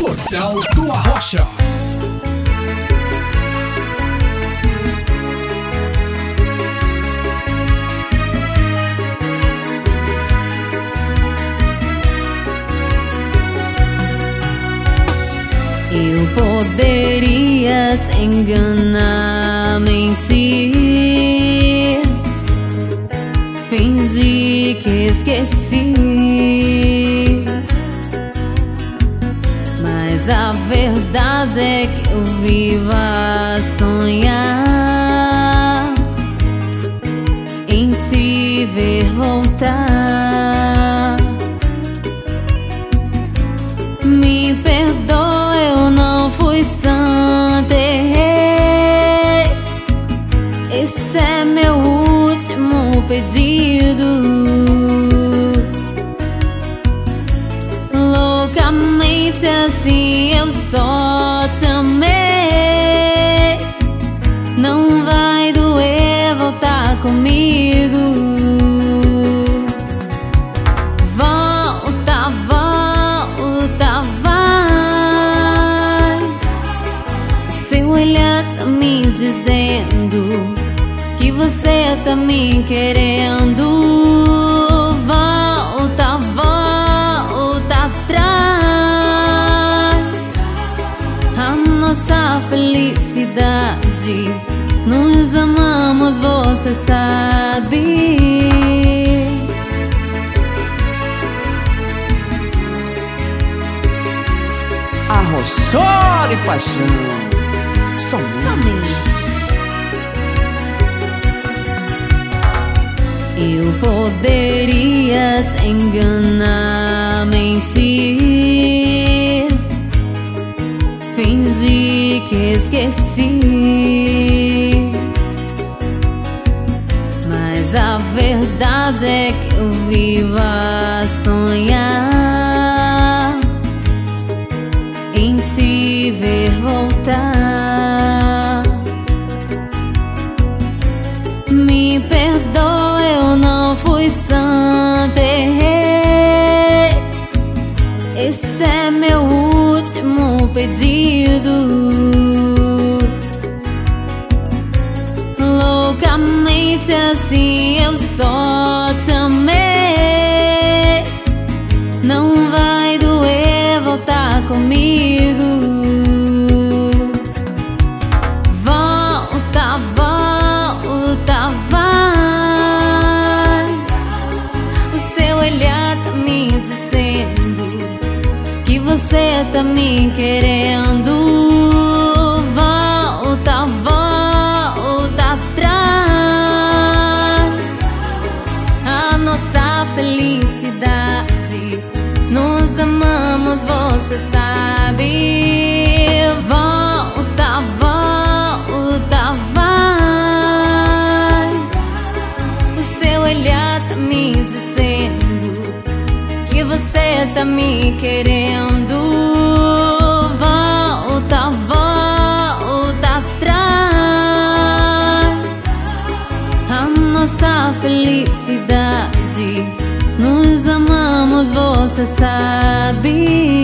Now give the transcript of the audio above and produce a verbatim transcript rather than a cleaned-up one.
Portal do Arrocha. Eu poderia te enganar, mentir, fingir que esqueci, mas a verdade é que eu vivo a sonhar em te ver voltar. Me perdoa, eu não fui santa, errei. Esse é meu último pedido. Loucamente assim eu só te amei. Não vai doer voltar comigo. Volta, volta, vai. Seu olhar tá me dizendo que você tá me querendo. Volta, volta atrás. A nossa felicidade, nos amamos, você sabe. Arrochar e paixão, somente. Eu poderia te enganar, mentir, fingir que esqueci, mas a verdade é que eu vivo a sonhar em te ver voltar. Me perdoa, eu não fui santa, errei. Esse é meu último pedido. Loucamente assim eu só te amei. Não vai doer voltar comigo. Volta, volta, vai. O seu olhar tá me dizendo que você tá me querendo. Volta, volta atrás. A nossa felicidade, nos amamos, você sabe. Volta, volta, vai. O seu olhar tá me dizendo que você tá me querendo. Volta, volta atrás. A nossa felicidade, nos amamos, você sabe.